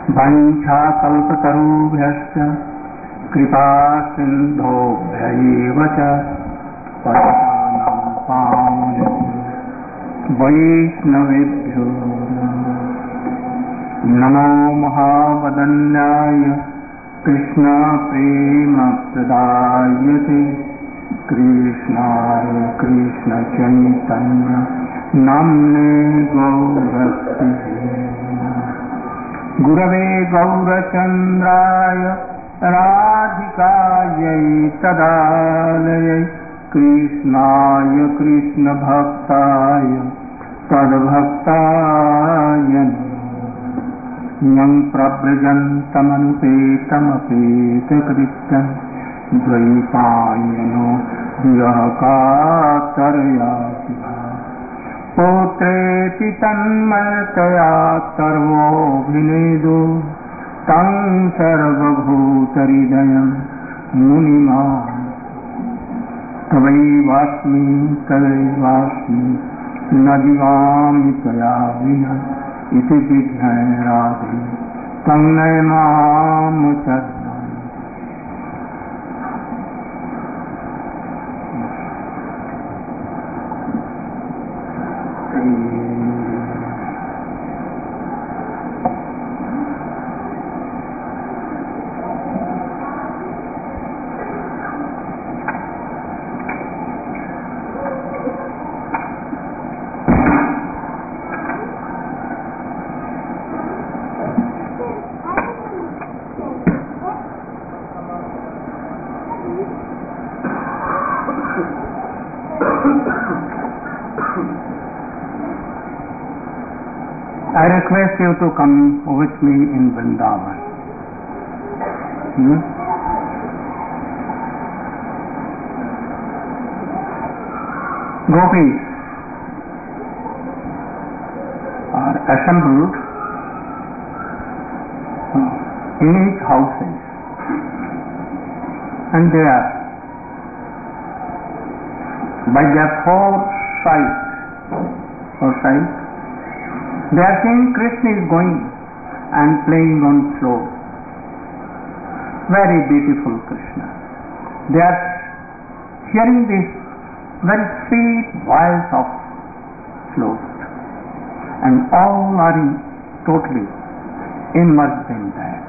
वञ्चाकल्पतरुभ्यश्च कृपासिन्धोभ्यैव च पतितानां पावनेभ्यो वैष्णवेभ्यो नमो महावदन्याय कृष्णप्रेमप्रदायते कृष्णाय कृष्णचैतन्य नाम्ने गौरभक्तिवे गुरवे गौरचन्द्राय राधिकायै तदालयै कृष्णाय कृष्णभक्ताय तद्भक्ताय यं प्रव्रजन्तमनुपेतमपेतकृत्यं द्वैपायनो यः कातरयाति पौत्रेति तन्मयतया सर्वोऽभिनेदो तं सर्वभूतहृदयं मुनिमान् तवैवास्मि न जीवामि त्वया विना इति विज्ञाय राधे तन्नय मां चरणम्। I request you to come with me in Vrindavan. Gopis are assembled in each houses, and they are by their foresight, they are seeing Krishna is going and playing on floor. Very beautiful Krishna. They are hearing this very sweet voice of flute, and all are totally immersed in that.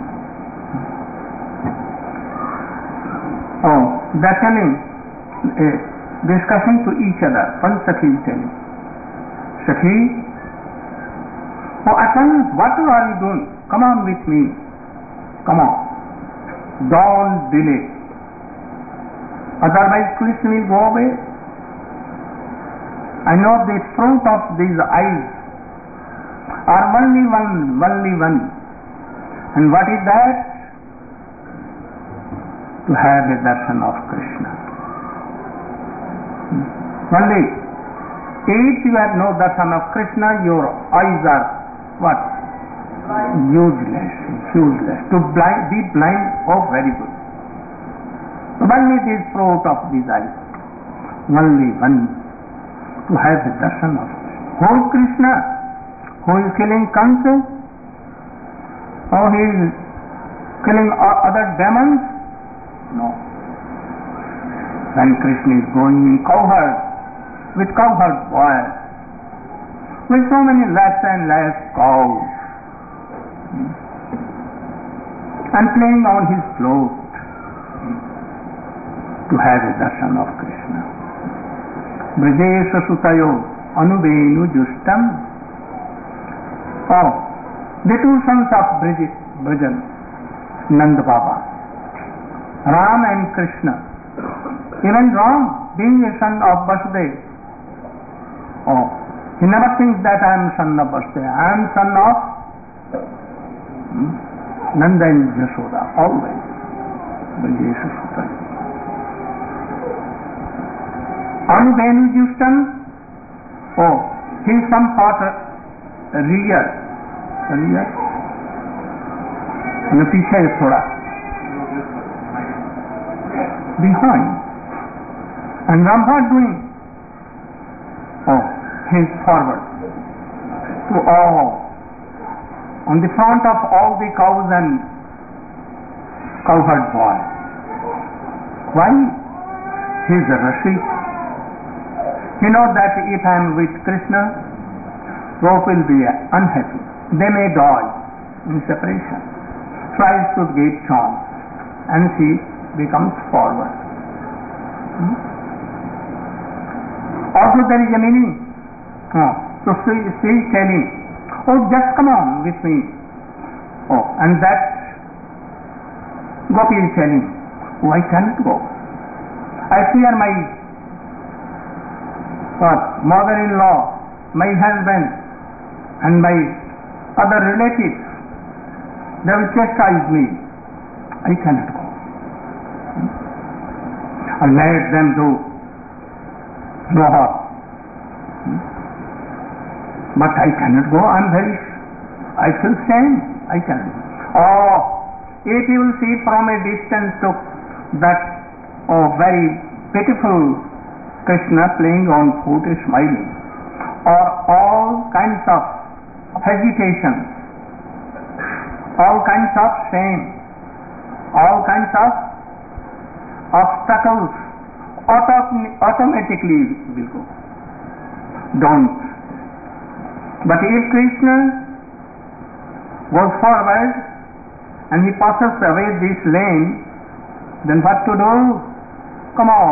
Oh, they are telling, discussing to each other. One Sakhi is telling, Sakhi, oh, at once, what are you doing? Come on with me. Come on. Don't delay. Otherwise, Krishna will go away. I know the fruit of these eyes are only one. And what is that? To have a darshan of Krishna. Only. If you have no darshan of Krishna, your eyes are what? Useless. To be blind, oh very good. Only this fruit of these eyes. Only one. To have the darshan of Krishna. Who is Krishna? Who is killing Kansa? Or he is killing other demons? No. When Krishna is going in cowherd, with cowherd boys, with so many less and less cows, and playing on his flute, to have a darshan of Krishna. Brajesha sutayo anuvenu justam. Oh, the two sons of Brajan, Nanda Baba, Ram and Krishna. Even Ram, being a son of Vasudeva, oh, he never thinks that I am son of Vasudeva. I am son of Nanda and Yashoda, always. Brajesha sutayo. Anuvenu justam. Oh, he is some part rear. न पीछे है थोड़ा, behind. And Rambha doing, oh, he is forward to on the front of all the cows and cowherd boy. Why? He is a Rishi. He knows that if I am with Krishna, Gopi will be unhappy. They may die in separation. So I should give chance. And she becomes forward. Also there is a meaning. So she is telling, oh, just come on with me. Oh, and that Gopi is telling, oh, I cannot go. I fear my mother-in-law, my husband, and my other relatives. They will chastise me. I cannot go. I'll let them do no harm. But I cannot go. I feel shame. I cannot go. Oh, if you will see from a distance to that very pitiful Krishna playing on flute, smiling, or all kinds of hesitation, all kinds of shame, all kinds of obstacles, automatically will go. Don't. But if Krishna goes forward and he passes away this lane, then what to do? Come on.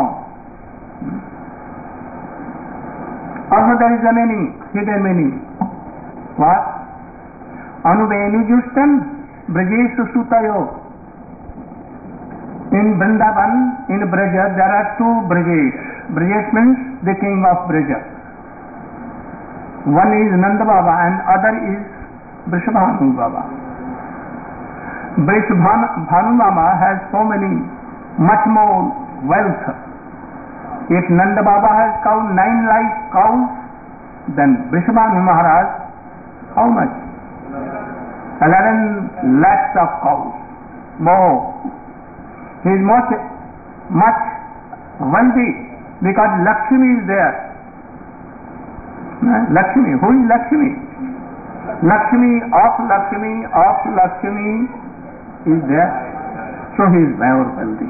Also there is a meaning, hidden meaning. What? Anuvenu justam brajeshu sutayo. In Vrindavan, in Braja, there are two Brajesh. Brajesh means the king of Braja. One is Nanda Baba and other is Vrishabhanu Baba. Vrishabhanu Baba has so many, much more wealth. If Nanda Baba has cow, 9 lakh cows, then Vrishabhanu Maharaj, how much? 11 lakhs of cows. More. He is much wealthy because Lakshmi is there. Lakshmi, who is Lakshmi? Lakshmi is there. So he is very wealthy.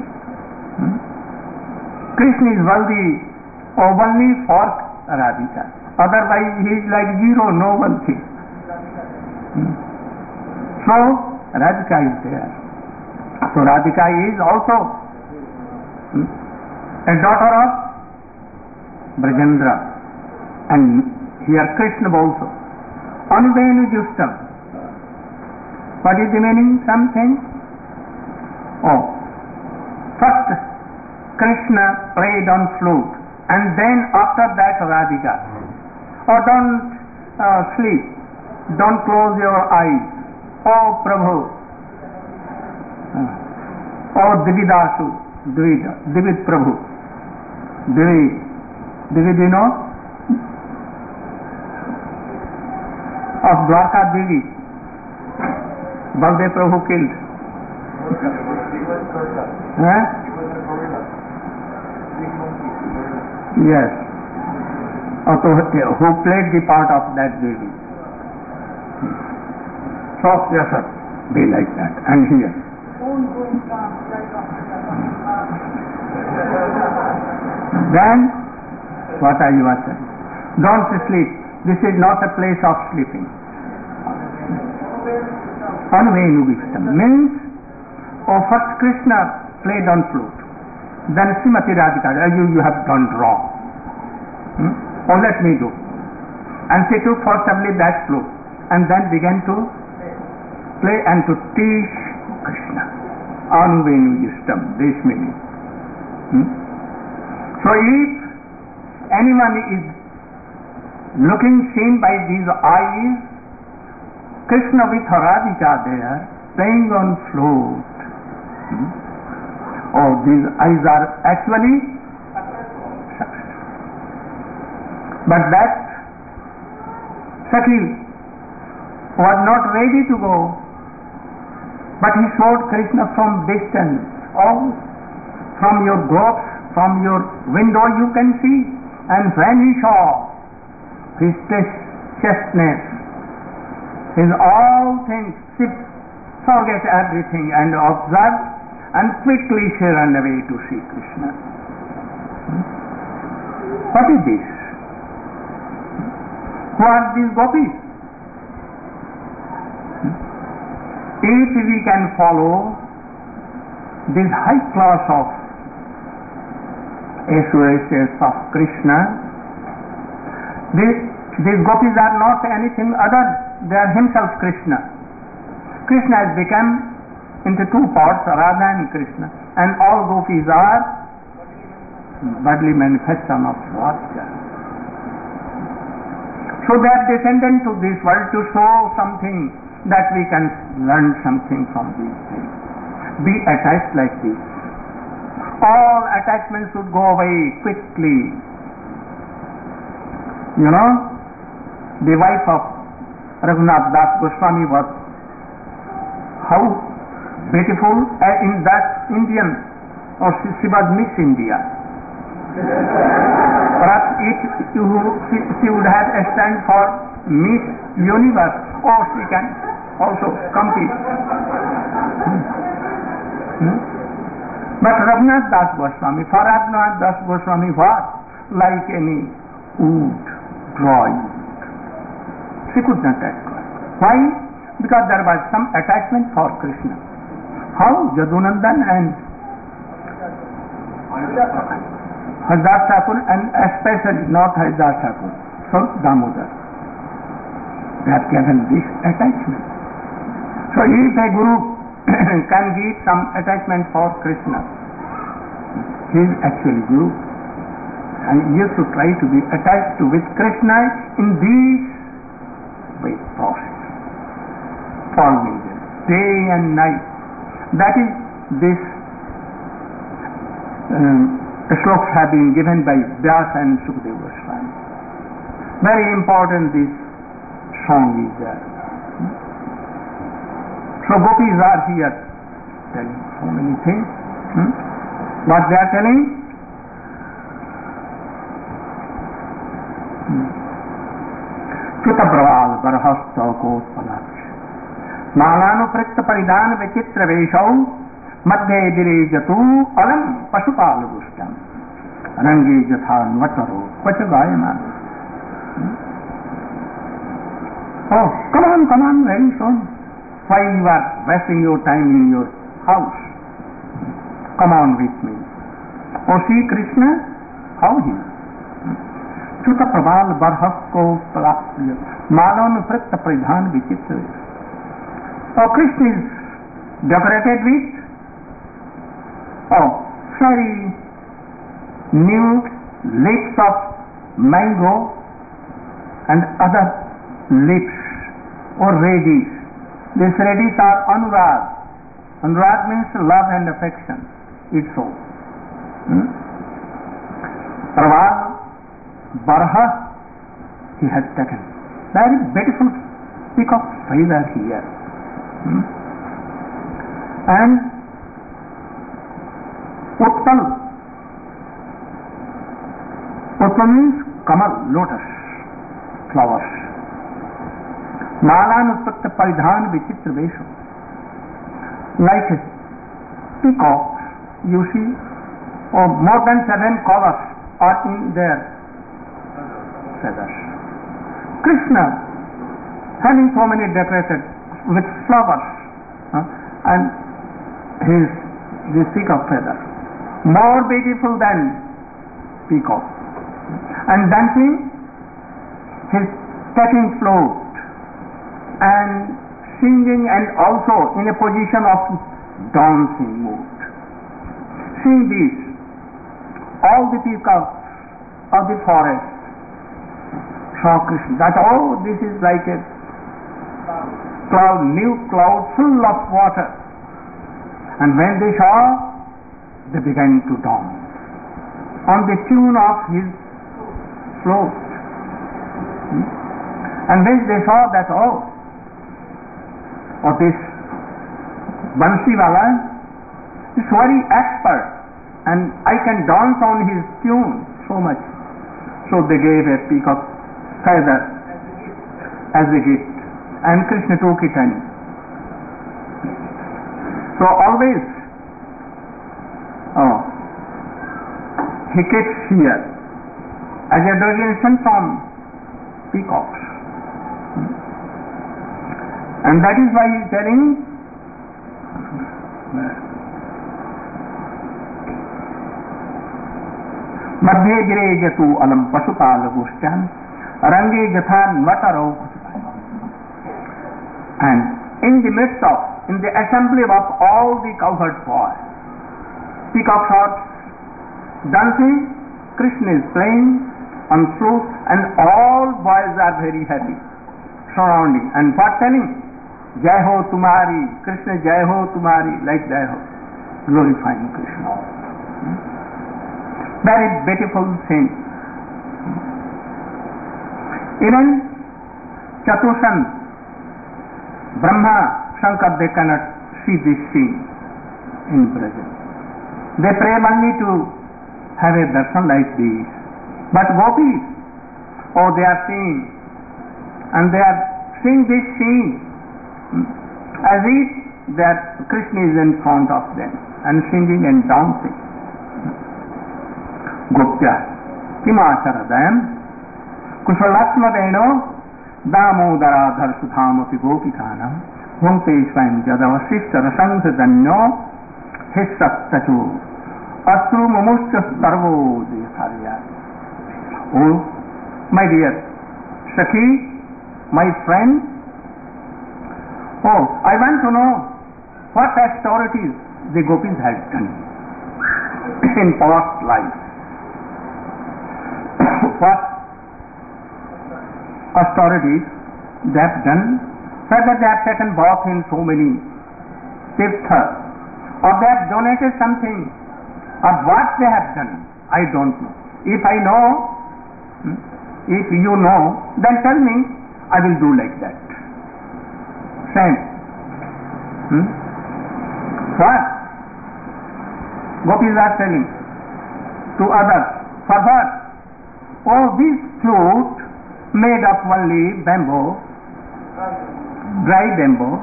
Krishna is wealthy only for Radhika. Otherwise he is like zero, no wealthy. So Radhika is there. So Radhika is also a daughter of Brajendra, and here Krishna also. Anuvenu justam. What is the meaning? Something? Oh, first Krishna played on flute, and then after that Radhika. Oh, don't sleep. Don't close your eyes. Oh, Prabhu. Oh, Dividasu, Divid Prabhu. Divid, you know? Of Dwarka Devi. Baldev Prabhu killed. Huh? Yes. Who played the part of that Devi. So, yes sir, be like that. And here. Then, what are you saying? Don't sleep. This is not a place of sleeping. Anuvenu justam means, first Krishna played on flute. Then Srimati Radhika, you have done wrong. Oh, let me do. And she took forcibly that flute and then began to play and to teach Krishna. Anuvenu justam, this meaning. So if anyone is seen by these eyes, Krishna with Radhika there, playing on flute. Oh, these eyes are actually successful. But that Sakhi was not ready to go, but he showed Krishna from distance. Oh, from your box, from your window you can see. And when he saw his chestnut, In all things, sit, forget everything and observe and quickly she run away to see Krishna. What is this? Who are these gopis? If we can follow this high class of associates of Krishna, these gopis are not anything other, they are himself Krishna. Krishna has become into two parts, Radha and Krishna, and all gopis are bodily manifestation of Radha. So they are descended to this world to show something that we can learn something from these things. Be attached like this. All attachments should go away quickly. You know, the wife of Raghunath Das Goswami was how beautiful in that Indian, or she was Miss India. Perhaps she would have a stand for Miss Universe, or she can also compete. But Raghunath Das Goswami, for Raghunath Das Goswami was like any wood, dry wood. She could not touch God. Why? Because there was some attachment for Krishna. How? Yadunandan and Haridasa Thakur, and especially not Haridasa Thakur, so Damodar. They have given this attachment. So if a guru can give some attachment for Krishna, he is actually guru. And you should try to be attached with Krishna in this way process. Following them, day and night. That is this slokas have been given by Vyasa and Sukadeva Goswami. Very important this song is there. So gopis are here telling so many things. What they are telling? Chutabraval Barhastokotpalaksh Malanuprikta Paridhan Vichitra Veshau Madhye Direjatu Alam Pasupalagustam Rangi Jathan Vataro Kvachagayana. Oh, come on, very soon. Why you are wasting your time in your house? Come on with me. Oh, see Krishna, how he? Chuta Prabal Barhasko Palakya Malon Prikta Pridhan Vichitra. Oh, Krishna is decorated with very new leaves of mango and other leaves or radish. These radish are anurag. Anurag means love and affection. It's so. Praval, Barha, he has taken. Very beautiful peacock feather here. And Utpal. Utpal means kamal, lotus, flowers. Malanuspakta paridhan vichitra vesha. Like a peacock, you see, more than 7 colors are in their feathers. Krishna, having so many decorated with flowers, and this peacock feather, more beautiful than peacock, and dancing, his taking float and singing, and also in a position of dancing mood. Seeing this, all the peacocks of the forest saw Krishna, that this is like a cloud, new cloud full of water. And when they saw, they began to dance on the tune of his float. And when they saw that, this Bansiwala is very expert and I can dance on his tune so much. So they gave a peacock feather as a gift. and Krishna took it and so always he keeps here as a derivation from peacocks, and that is why he is telling मध्ये गिरे जतु अलम पशुपाल गोष्ठ्यान रंगे जथा नवतरो, and in the midst of, in the assembly of all the cowherd boys, peacocks are dancing, Krishna is playing on flute, and all boys are very happy surrounding and for telling Jai ho tumhari, Krishna Jai ho tumhari, like Jai ho, glorifying Krishna. Very beautiful thing. Even Chatushan, Brahma, Shankar, they cannot see this scene in present. They pray only to have a darshan like this. But gopis, oh, they are seeing, and they are seeing this scene as if that Krishna is in front of them and singing and dancing. Gopya kimacharadayam kushalasma veno damodaradhar sudhamapi gopikanam hunte swayam jadavasishta rasansadanyo hissattachu atru mamuscha sarvo desaryat. Oh, my dear Sakhi, my friend, oh, I want to know what austerities the gopis had done in past life. What austerities they have done, whether they have taken bath in so many tirthas, or they have donated something, or what they have done, I don't know. If I know, if you know, then tell me, I will do like that. Same. What? Gopis are telling to others, for what? Oh, this flute made of only bamboo, dry bamboo.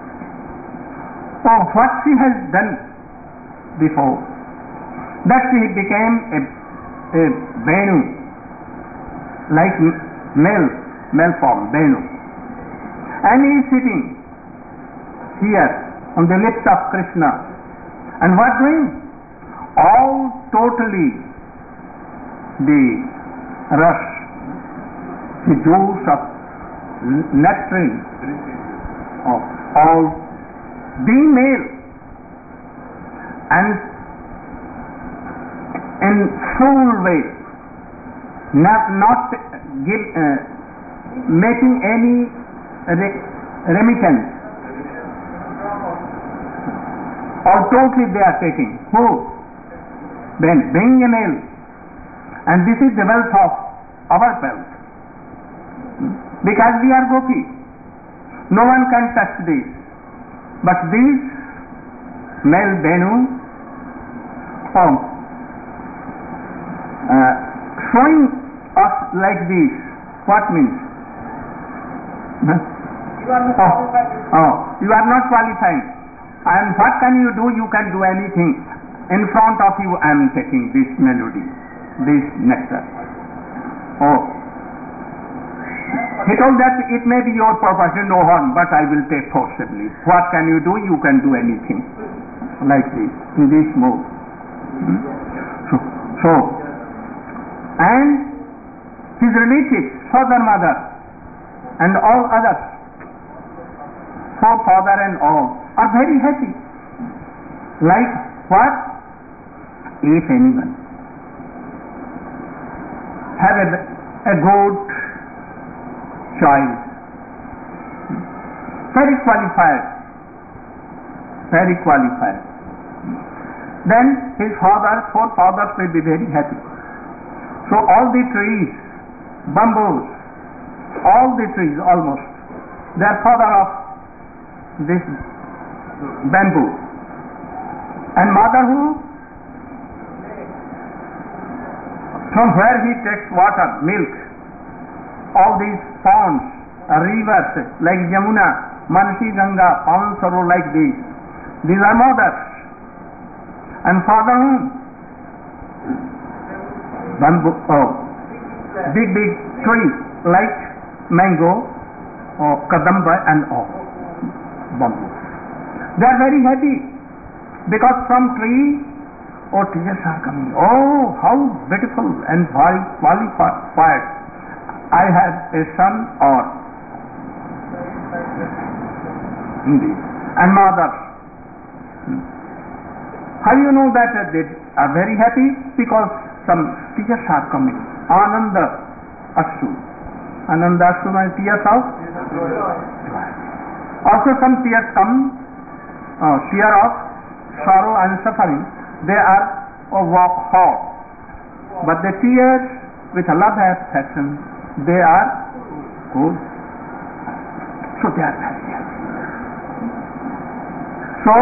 Oh, what she has done before, that she became a Venu, like male form, Venu. And he is sitting here on the lips of Krishna. And what doing? All totally the rush, the juice of nectarine of all being male and in full way, not making any remittance, or totally they are taking. Who? Then being a male, and this is the wealth of our wealth, because we are gopi. No one can touch this, but this male Venu, showing us like this, what means? You are not qualified. You are not qualified. And what can you do? You can do anything. In front of you I am taking this melody, this nectar. Oh. He told that it may be your property, no harm, but I will take forcibly. What can you do? You can do anything. Like this, in this mode. So, and his relatives, father, mother, and all others, forefather and all, are very happy. Like what? If anyone have a good child, very qualified, then his forefathers will be very happy. So all the trees, bamboos, all the trees almost, they are father of this bamboo. And mother who? From where he takes water, milk, all these ponds rivers like Yamuna, Manasi, Ganga, Pawan Saror like these. These are mothers. And father whom? Bamboo, big trees like mango or kadamba and all bamboo. They are very happy because from tree tears are coming. Oh, how beautiful and qualified. I have a son or indeed. And mother. How you know that they are very happy? Because some tears are coming. Ananda Ashru. Ananda Ashru means tears of joy. Also some tears come, tear of sorrow and suffering. They are hot. But the tears with love and affection, they are good. So they are very happy. So,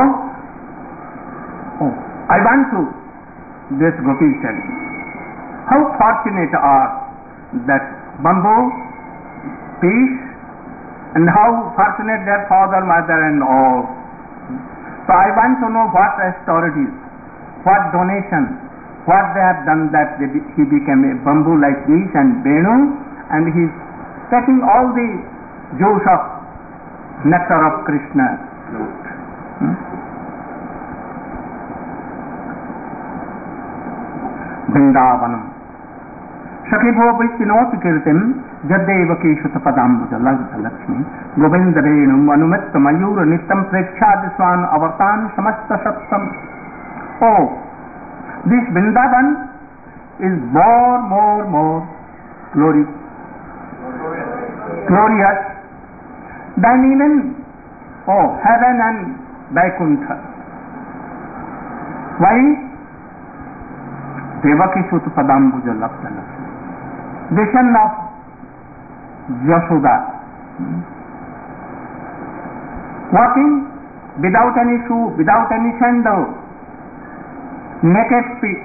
I want to, this Gopi is telling, how fortunate are that bamboo, peace, and how fortunate their father, mother and all. So I want to know what authorities, what donation, what they have done that he became a bamboo like this and Venu, and he is taking all the juice of nectar of Krishna. Vrindavanam. Shakibho Vishtinot Kirtim, Jadeva Kishut Padambuja Lakshmi, Govinda Venum, Anumitta Mayura Nittam Prekshadiswan Avartan Samasta Saptam. Oh, this Vrindavan is more glorious than even heaven and Vaikuntha. Why? Devaki Sut Padambuja Lakshmi, the son of Yashoda, walking without any shoe, without any sandal, naked feet,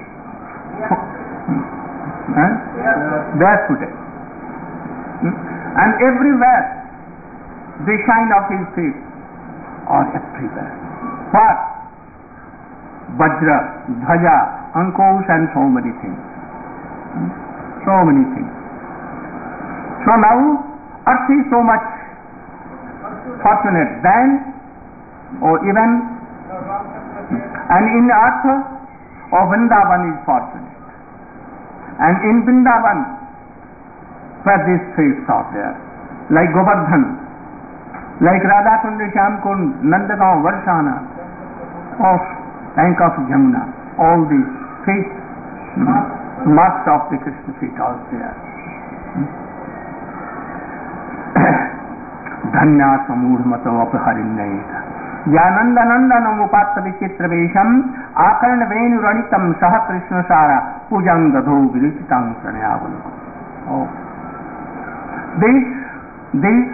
barefooted, and everywhere the shine of his feet are everywhere. What? Vajra, Dhaja, Ankush and so many things. So many things. So now earth is so much fortunate than or even and in earth Vrindavan is fortunate. And in Vrindavan where these streets are there, like Govardhan, like Radha Kund, Shyam Kund, Nandagaon, Varshana, of bank of Jamuna, all these feet, marks of the Krishna feet are there. Dhanya samudhmato apaharinnayeta Jananda nandanam upatta vichitra vesham akarana venu ranitam saha Krishna sara pujang gadho viricitang pranayavalu. Oh, these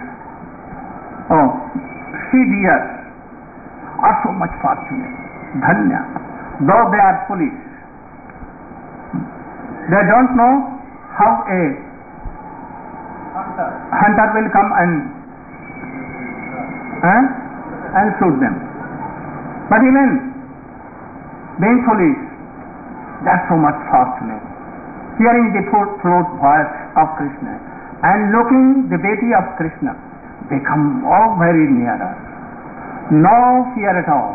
sea deers are so much fortunate. Dhanya. Though they are foolish, they don't know how a hunter will come and shoot them. But even being foolish, they are so much fortunate. Hearing the flute voice of Krishna and looking the beauty of Krishna, they come all very near us. No fear at all.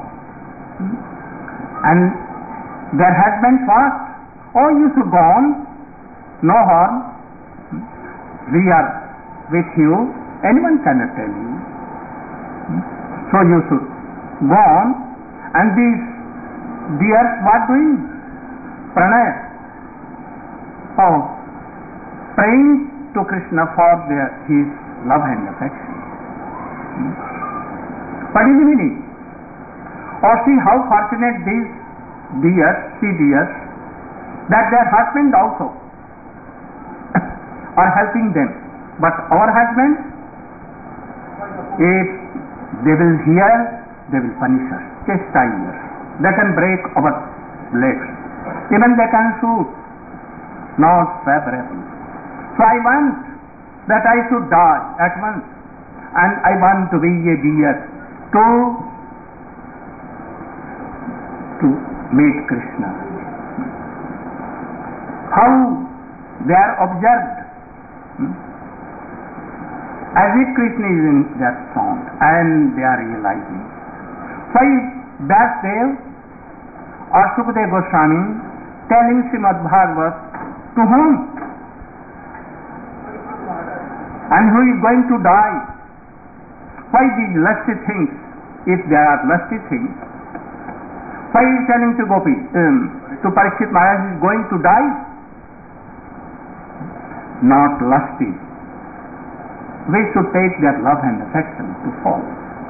And their husbands what? Oh, you should go on. No harm. We are with you. Anyone cannot tell you. So you should go on. And these deers what doing? Pranaya. Oh, praying to Krishna for his love and affection. What is the meaning? Or see how fortunate these deers, sea deers, that their husbands also are helping them. But our husbands, if they will hear, they will punish us, chastise us. They can break our legs. Even they can shoot. Not favorable. So I want that I should die at once and I want to be a deer to meet Krishna. How they are observed as if Krishna is in that sound, and they are realizing. Why Vyasdev or Sukadeva Goswami telling Srimad Bhagavat to whom? And who is going to die? Why these lusty things, if there are lusty things? Why is he telling to Gopi, to Parikshit Maharaj is going to die? Not lusty. We should take their love and affection to follow.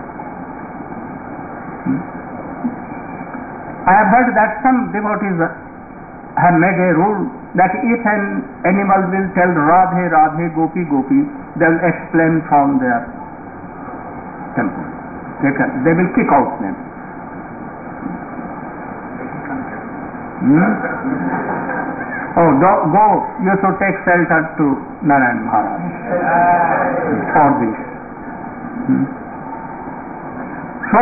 I have heard that some devotees have made a rule that if an animal will tell Radhe, Radhe, Gopi, Gopi, they will explain from their temple. They will kick out them. Oh, go, you should take shelter to Narayan Maharaj for this. So,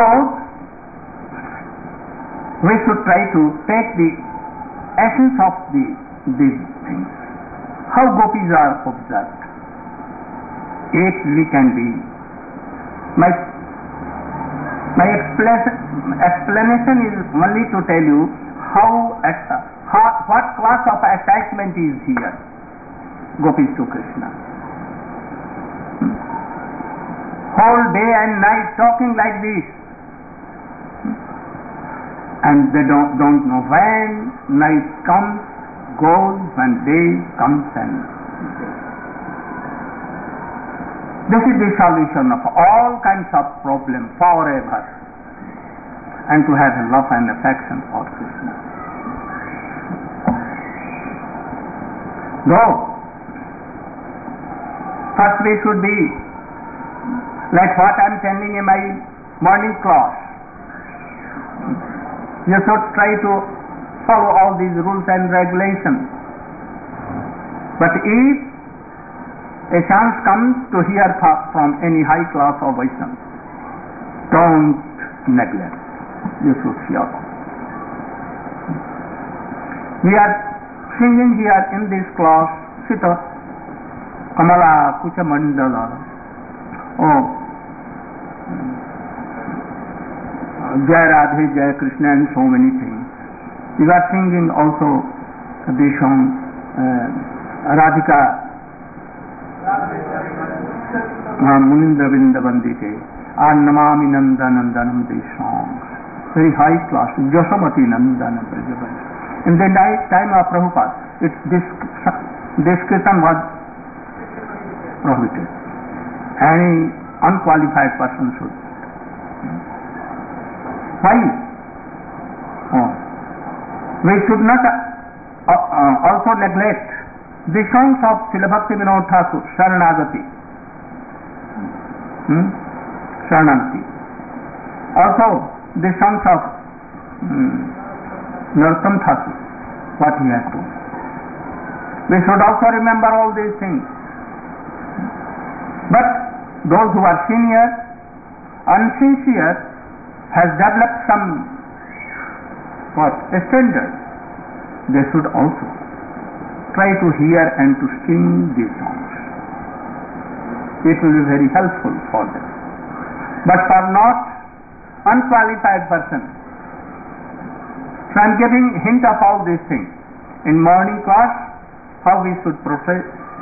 we should try to take the essence of these things. How gopis are observed. It really can be. My explanation is only to tell you what class of attachment is here. Gopis to Krishna. Whole day and night talking like this. And they don't know when night comes, goes, when day comes and this is the solution of all kinds of problems forever, and to have a love and affection for Krishna. Though first we should be like what I am telling in my morning class. You should try to follow all these rules and regulations. But if a chance comes to hear from any high class of Vaishnava, don't neglect. You should hear. We are singing here in this class, Sita, Kamala, Kucha Mandala, Jai Radhe, Jai Krishna, and so many things. We are singing also the song Radhika Munindra Vinda Vandite, Annamami Nanda Nandanam, these songs. Very high class, Josamati Nandana Brajavali. In the time of Prabhupada, this kirtan was prohibited. Any unqualified person should. Why? We should not also neglect the songs of Srila Bhakti Vinod Thakur, Sharanagati. Sharanagati. Also, the songs of Narottam Thakur, what he has told. We should also remember all these things. But those who are senior, unsincere, has developed some standards. They should also try to hear and to sing these songs. It will be very helpful for them. But for not unqualified persons, so I am giving hint of all these things. In morning class, how we should practice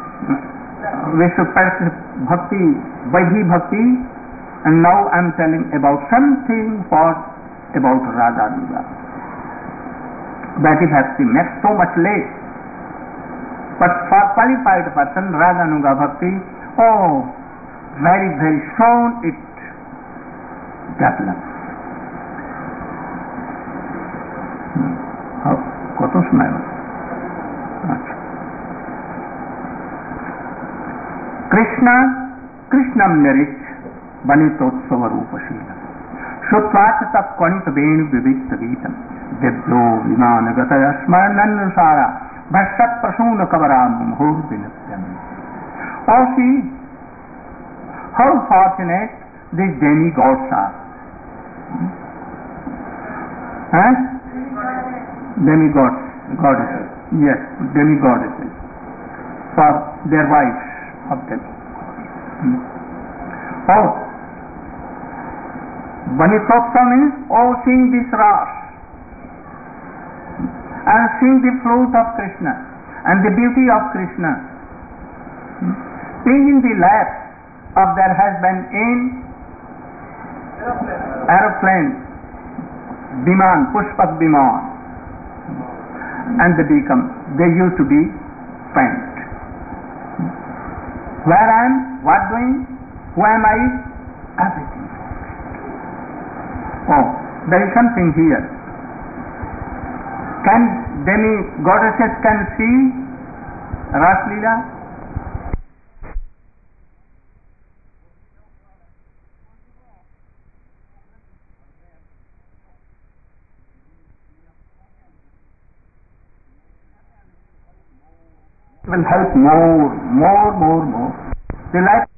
bhakti, Vaidhi bhakti, and now I am telling about something about Radha Nuga. Vaidhi bhakti makes so much late. But for qualified person, Radha Nuga bhakti, very, very soon it develops. কত শোনায় আচ্ছা কৃষ্ণম নিরিচ বনিতোৎসব রূপশীল শ্রুত্বাচ তৎকণিত Benu বিবিক্ত গীতম দিব্যো বিমানগত স্মরণানুসারা ভস্যৎ Prasun কবরাম মুহুর্বিনত্যম. Oh, see how fortunate these demigods are. Huh? Demigods, goddesses. Yes, demigoddesses. For their wives of them. Oh, Vanitotsa means, oh, seeing this Ras and seeing the fruit of Krishna and the beauty of Krishna, being in the laps of their husband in aeroplanes, Biman, Pushpak Biman, and they used to be spent. Where I am, what doing, who am I, everything. Oh, there is something here. Can demi-goddesses can see Ras Leela? Will help more. The life